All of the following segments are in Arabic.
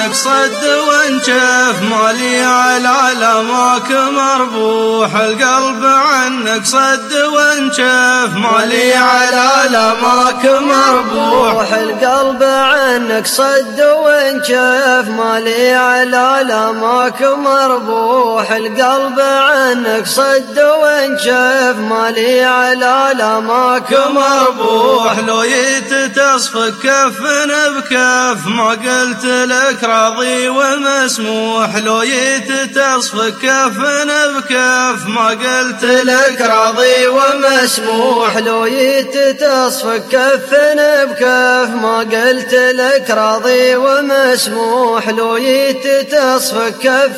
عنك صد وانشف، مالي على لماك مربوح القلب عنك صد وانشف، مالي على لماك مربوح القلب عنك صد وانشف، مالي على لماك مربوح القلب عنك صد وانشف، مالي على لماك مربوح. لو يتصفك كف بكف ما قلت لك راضي ومسموح، لو يتصفك كف بكف ما قلت لك راضي ومسموح، لو يتصفك كف بكف ما قلت لك راضي ومسموح، لو يتصفك كف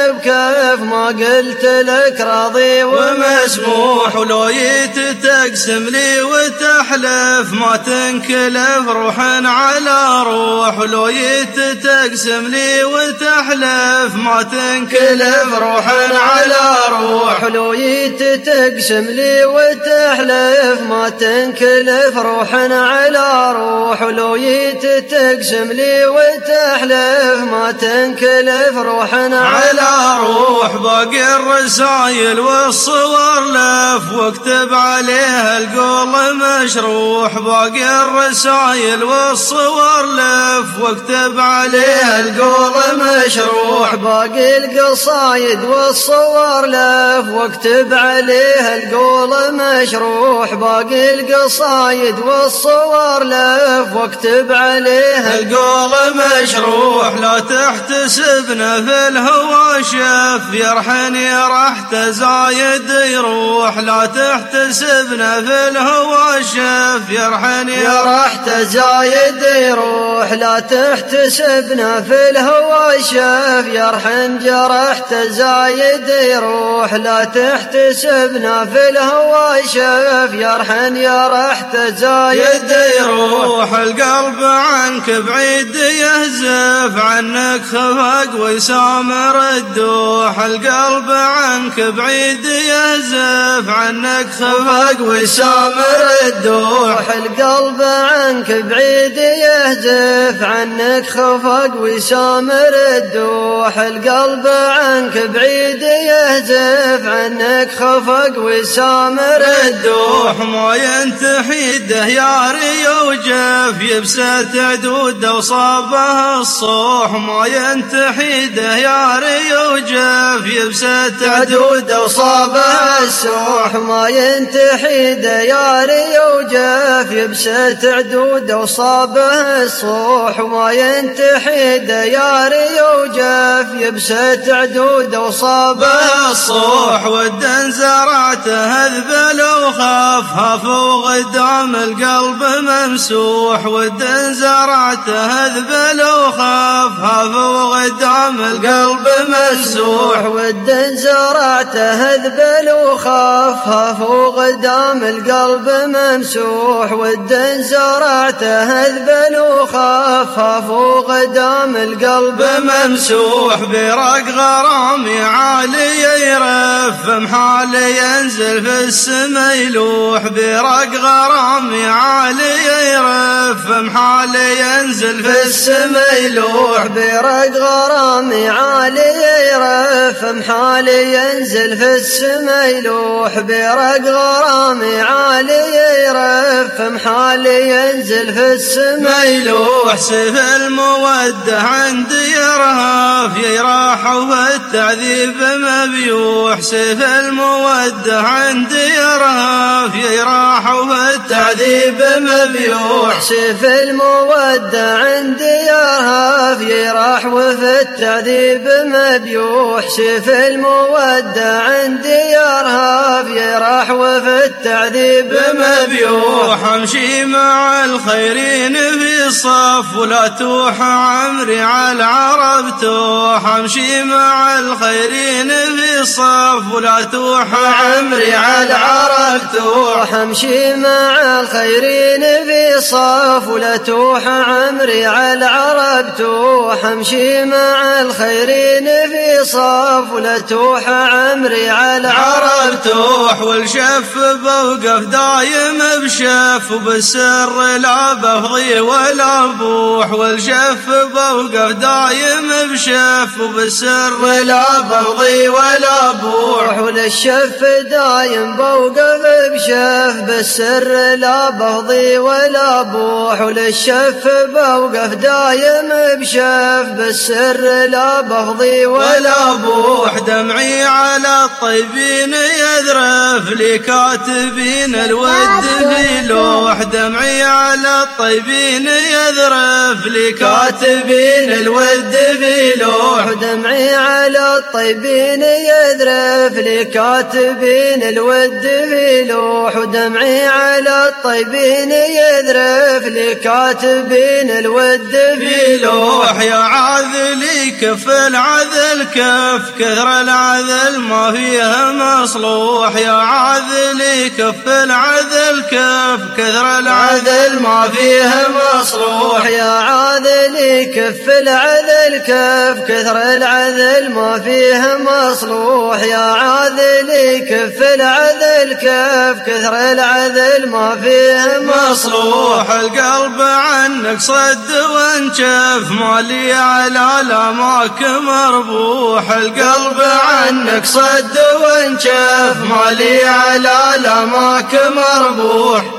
بكف ما قلت لك راضي ومسموح. ولو يتقسم لي وتحلف ما تنكلف روح على روح، ولو يتقسم لي وتحلف ما تنكلف روح على روح، لو يتقسم لي وتحلف ما تنكلف روح على روح، لو يتقسم لي وتحلف ما تنكلف روح على روح. باقي الرسايل والصور لف واكتب عليها القول مشروح، باقي الرسايل والصور لف واكتب عليها القول مشروح، باقي القصايد والصور لف واكتب عليها القول مشروح، باقي القصايد والصور لف واكتب عليها القول مشروح. لا تحتسبنا في الهوى شف يرحني رحت زايد يروح، لا تحتسبنا في الهوى شف يرحني رحت زايد يروح، لا تحتسبنا في الهوى شف يرحن جرحت زايد يروح، لا تحتسبنا في الهوى شف يرحن يرحت زايد يروح. القلب عنك بعيد يهزف عنك خفق ويسامر الدوح، القلب عنك بعيد يهزف عنك خفق ويسامر الدوح، القلب عنك بعيد يهزف عنك خفق ويسامر الدوح، القلب عنك بعيد يهزف عنك خفق ويسامر الدوح. ما ينتحي دهياري وجف يبسة عدود وصابه الصوح، ما ينتحي دهياري وجف يبسة عدود وصابه الصوح، ما ينتحي دياري وجف يبسة عدود وصابه الصوح، ما ينتحي دياري وجف يبسة عدود وصابه الصوح. والدن زرعته اذبل وخافها فوق قدام القلب ممسوح، والدن زرعته اذبل وخافها فوق قدام القلب ممسوح، والدن زرعته اذبل وخافها فوق قدام القلب ممسوح، والدن زرعته اذبل وخافها فوق قدام القلب ممسوح. برق غرامي عالي يرف محالي ينزل في السما يلوح، برق غرامي عالي يرف محالي ينزل في السما يلوح، برق غرامي عالي يرف محالي ينزل في السما يلوح، برق غرامي عالي يرف محالي ينزل في السما يلوح. سيف المودة عندي يرهف يراح والتعذيب مبيوح، سيف المودة عندي يرهف يراح والتعذيب مبيوح، سيف المودة عندي يرهف يراح وفي التعذيب مبيوح، سيف المودة عندي يرهف يراح وفي التعذيب مبيوح. امشي مع الخيرين في الصف ولا توح عمري على العرب توح، امشي مع الخيرين في الصف ولا توح عمري على العرب توح، امشي مع الخيرين في الصف ولا توح عمري على العرب توح. مبيوح امشي مع الخيرين في صف ولا توح عمري على العرب توح والشف بوقف دايم بشف وبالسر لا بفضي ولا بوح والشف بوقف دايم بشف وبالسر لا بفضي ولا بوح وللشف دايم بوقف بشف بالسر لا بفضي ولا بوح وللشف بوقف دايم بشف بالسر لا بفضي ولا بوح دمعي على الطيبين يذرف لكاتبين الود في لوح دمعي على الطيبين يذرف لكاتبين الود في لوح دمعي على الطيبين يذرف لكاتبين الود في لوح دمعي على الطيبين يذرف لكاتبين الود في لوح يا عاذلي كف العذل كف كثر العذل ما فيها مصلوح يا عاذلي كف العذل كف كثر العذل ما فيها مصلوح يا عاذلي كف العذل كف كثر العذل ما فيه مصلوح يا عاذلي كف العذل كف كثر العذل ما فيه مصلوح القلب عنك صد وانشف مالي على لاماك مربوح القلب عنك صد وانشف مالي على لاماك مربوح